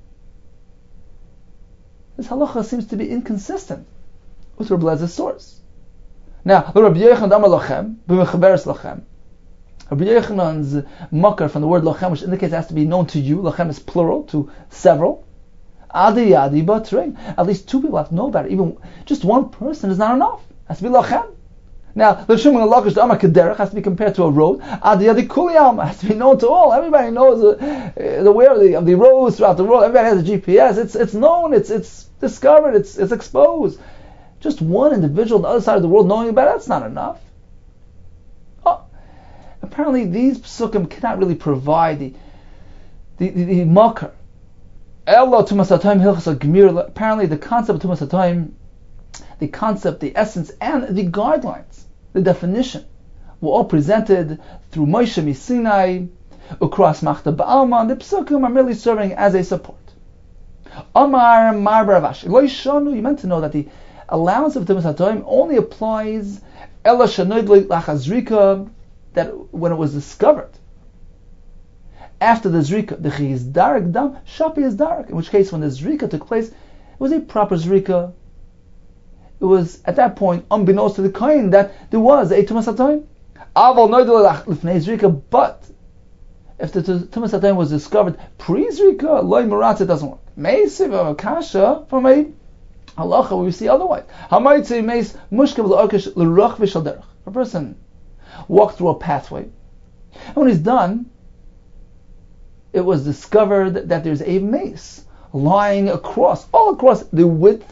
This halacha seems to be inconsistent with Rabbi Elazar's source. Now, Rabbi Yochanan Amar Lachem, b'mechaveres lachem. Rabbi Yochanan's makar from the word lachem, which indicates it has to be known to you. Lachem is plural, to several. Adi yadi batrein. At least two people have to know about it. Even just one person is not enough. It has to be lachem. Now, the Shimon Lakish Amar Kederech has to be compared to a road. Adi yadi kuliyam has to be known to all. Everybody knows the, the way of the, of the roads throughout the world. Everybody has a G P S. It's it's known. It's it's discovered. It's it's exposed. Just one individual on the other side of the world knowing about it, that's not enough. Oh, apparently these psukim cannot really provide the the the, the makar. Apparently the concept of Tumas HaToim, the concept, the essence, and the guidelines, the definition, were all presented through Moshe Sinai, across Machta Ba'alma, and the Psukim are merely serving as a support. Amar Mar Baravash. You meant to know that the allowance of Tumas HaToim only applies Ela Shanoid Lachazrika, that when it was discovered. After the Zrika, the Chi is Darik Dam, Shapi is Darik. In which case, when the Zrika took place, it was a proper Zrika. It was, at that point, unbeknownst to the Kohen, that there was a Tumas HaToim. Aval Noidel Lifnei Zrika, but if the Tumas HaToim was discovered pre-Zrika, Loi Maratz, it doesn't work. Meisiv Akasha, from a halacha, we see otherwise. Hamaitzi Meis Mushkav L'Orkish L'Roch V'Shal Derech. A person walked through a pathway, and when he's done, it was discovered that there's a mace lying across, all across the width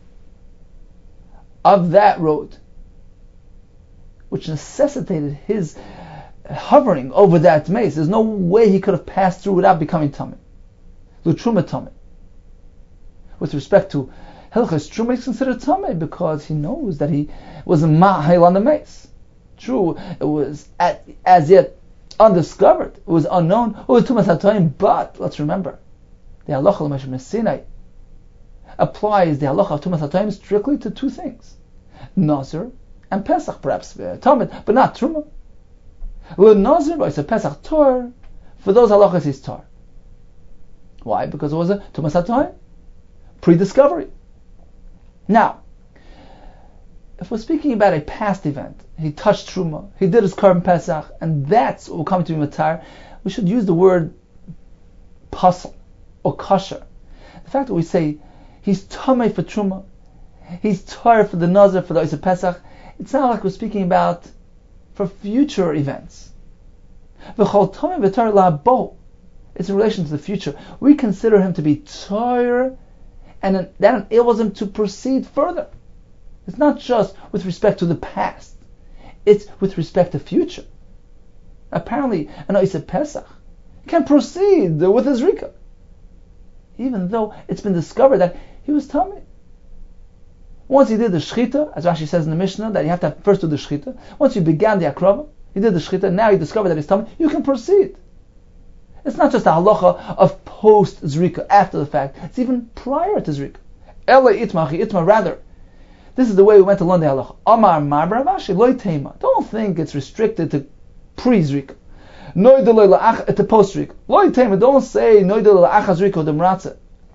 of that road, which necessitated his hovering over that mace. There's no way he could have passed through without becoming tummy. L'truma tummy. With respect to Hilchas Truma, he's considered tummy because he knows that he was a ma'ahil on the mace. True, it was at, as yet undiscovered, it was unknown, it was Tumas HaToim, but let's remember, the halacha l'Moshe Sinai applies the halacha of Tumas HaToim strictly to two things: Nazir and Pesach, perhaps uh, Tamid, but not Truma. L'Nazir, but it's a Pesach Tor, for those halachas is Tor. Why? Because it was a Tumas HaToim, pre-discovery. Now, if we're speaking about a past event, he touched Truma, he did his Korban Pesach, and that's what will come to be Matar, we should use the word pasal or kosher. The fact that we say he's Tamei for Truma, he's Tar for the Nazir, for the Oseh Pesach, it's not like we're speaking about for future events. V'chol Tamei v'Tar la'bo. It's in relation to the future. We consider him to be Tar, and that enables him to proceed further. It's not just with respect to the past. It's with respect to future. Apparently, an Oseh Pesach can proceed with his Rika, even though it's been discovered that he was Tamei. Once he did the Shechita, as Rashi says in the Mishnah, that you have to first do the Shechita. Once you began the Akrava, he did the Shechita, now you discover that he's Tamei, you can proceed. It's not just a halacha of post-Zrika, after the fact. It's even prior to Zrika. Ela itmachi itma, rather. This is the way we went to learn the halacha. Amar mar baravashi loy teima. Don't think it's restricted to pre-Zrika. Noidel la'ach to post-Zrika. Loy teima. Don't say noidel la'ach Zrika demratze.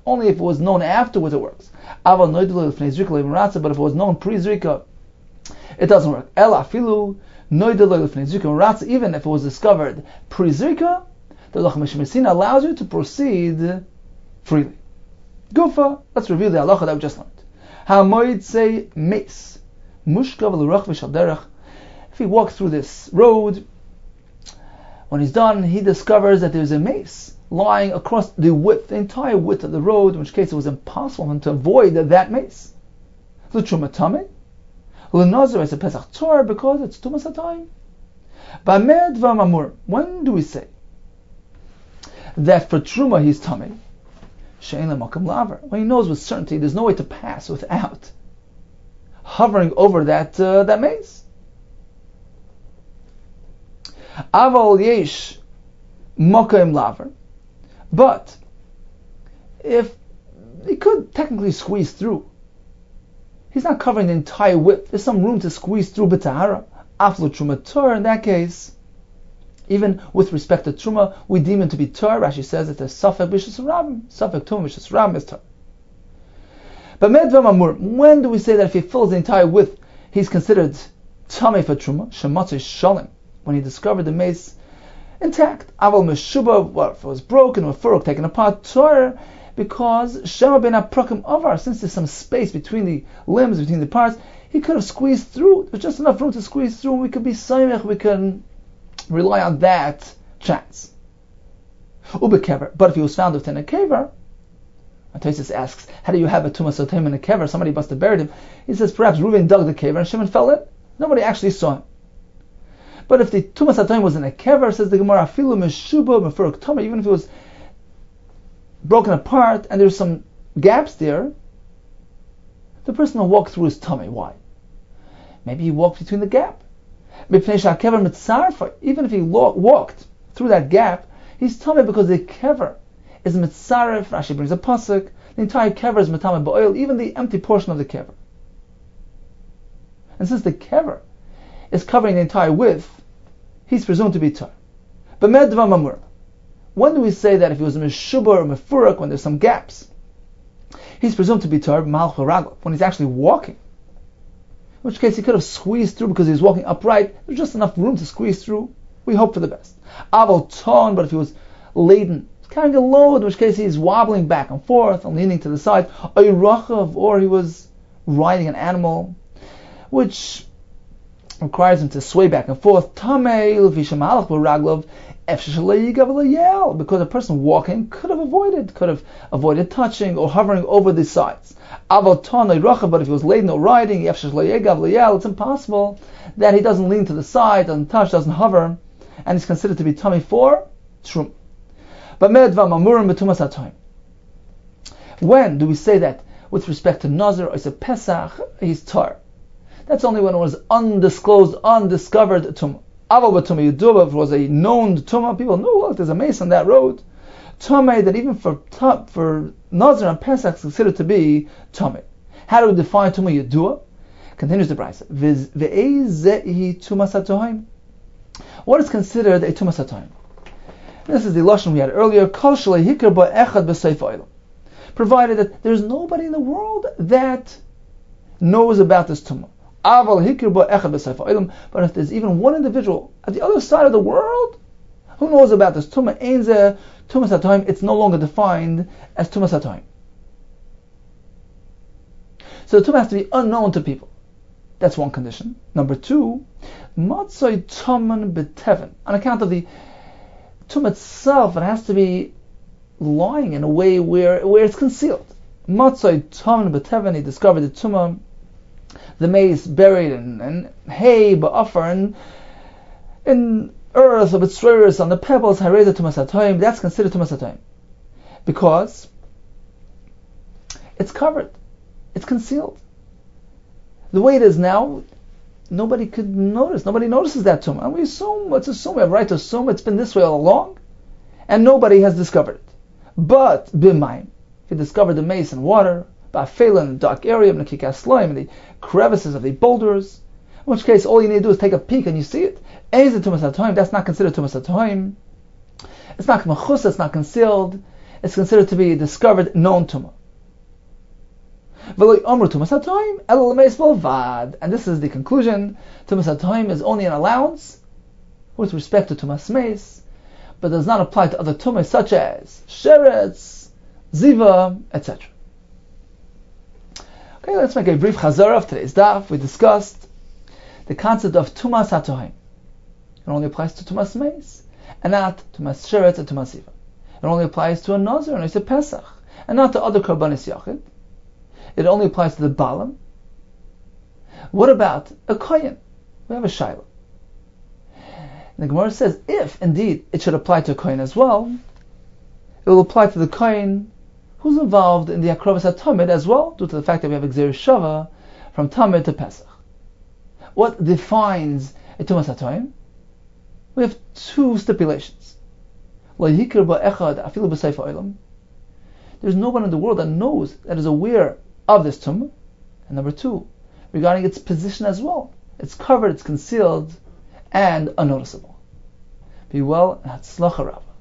Only if it was known afterwards it works. Aval noidel lefnei zrika le'maratza, but if it was known pre-zrika, it doesn't work. Ela afilu noidel lefnei zrika le'maratza, even if it was discovered pre-zrika, the halacha mishmesina allows you to proceed freely. Gufa, let's review the halacha that we just learned. Ha'moid say mace. Mushkav l'rach v'shal derech. If he walks through this road, when he's done, he discovers that there's a mace lying across the width, the entire width of the road, in which case it was impossible for him to avoid that mace. L'truma tameh. L'nazir is a pesach tor because it's tumas hatayim. B'amed v'amamur. When do we say that for truma he's tameh? She'ein le'makam laver. When he knows with certainty there's no way to pass without hovering over that uh, that maze. Aval yesh makam laver. But if he could technically squeeze through, he's not covering the entire width. There's some room to squeeze through b'tahara. Aflo truma tor. In that case, even with respect to truma, we deem him to be tor. Rashi says that there's safek b'shus rabim, safek tumah b'shus rabim is tor. But medva mamur, when do we say that if he fills the entire width, he's considered tamei for truma? Shematzei shalim, when he discovered the mace intact. Aval meshuba, well, if it was broken or furuk taken apart, tor, because shema ben aprakim avar, since there's some space between the limbs, between the parts, he could have squeezed through. There's just enough room to squeeze through, and we could be saimech, we can rely on that chance. Ubekever, but if he was found within a kever, Tosis asks, how do you have a tumas hatayim in a kever? Somebody must have buried him. He says, perhaps Reuven dug the kever and Shimon fell in. Nobody actually saw him. But if the tumas hatayim was in a kever, says the Gemara, afilu meshuba mefuruk tama, even if it was broken apart and there's some gaps there, the person will walk through his tummy. Why? Maybe he walked between the gap. Even if he walked through that gap, he's tummy because the kever is mitzaref. Rashi brings a pasuk. The entire kever is metame ba'oil, even the empty portion of the kever. And since the kever is covering the entire width, he's presumed to be tar. But medva mamur. When do we say that if he was a meshubah or mefurak, when there's some gaps, he's presumed to be tar malch raglav, when he's actually walking? In which case he could have squeezed through because he was walking upright. There's just enough room to squeeze through. We hope for the best. Aval ton, but if he was laden, carrying a load, in which case he's wobbling back and forth and leaning to the side, or he was riding an animal, which requires him to sway back and forth, because a person walking could have avoided, could have avoided touching or hovering over the sides. But if he was laden or riding, it's impossible that he doesn't lean to the side, doesn't touch, doesn't hover, and he's considered to be tummy for trum. But when do we say that with respect to Nazir or Pesach, he's tar? That's only when it was undisclosed, undiscovered tumah. Aval b'tumah yudua, if it was a known tumah, people know, look, there's a mace on that road. Tumah that even for for Nazir and Pesach is considered to be tumah. How do we define tumah yudua? Continues the brayso. Ve'ezehi tumas hatohaim. What is considered a tumas hatohaim? This is the lashon we had earlier. Kol shalei hikar ba'echad b'seif ha'olam. Provided that there's nobody in the world that knows about this tumah. Aval hikar ba'echad b'seif ha'olam. But if there's even one individual at the other side of the world who knows about this tumah, ein zeh tumas hatohaim, it's no longer defined as tumas hatohaim. So the tumah has to be unknown to people. That's one condition. Number two, matzoi taman b'teven. On account of the tumah itself, it has to be lying in a way where where it's concealed. Matzoi taman b'teven, he discovered the tumah, the mace buried in, in hay, ba'afar, and in earth, of its rivers, on the pebbles, hareza tumas hatohaim. That's considered tumas hatohaim because it's covered, it's concealed. The way it is now, nobody could notice. Nobody notices that tumah. And we assume, let's assume, we have a right to assume it's been this way all along, and nobody has discovered it. But, b'mayim, if you discovered the mace in water, ba'afela in the dark area, in the kikasloim, in the crevices of the boulders, in which case all you need to do is take a peek and you see it. Eiz tumas hatohaim, that's not considered tumas hatohaim. It's not mechus, it's not concealed. it's considered to be a discovered known tumah. And this is the conclusion. Tumas HaToim is only an allowance with respect to Tumas Meis, but does not apply to other tumas such as Sheretz, Ziva, et cetera. Okay, let's make a brief chazara of today's daf. We discussed the concept of Tumas HaToim. It only applies to Tumas Meis, and not Tumas Sheretz and Tumas Ziva. It only applies to a Nazir and a Pesach, and not to other Karbanis Yachid. It only applies to the Balaam. What about a Kohen? We have a Shaila. The Gemara says, if indeed it should apply to a Kohen as well, it will apply to the Kohen who's involved in the Akrovas HaTamid as well, due to the fact that we have Exer Shava from Tamid to Pesach. What defines a Tumas HaToim? We have two stipulations. There's no one in the world that knows, that is aware of this tumah. And number two, regarding its position as well. It's covered, it's concealed, and unnoticeable. Be well, and Hatzlacha Rabbah.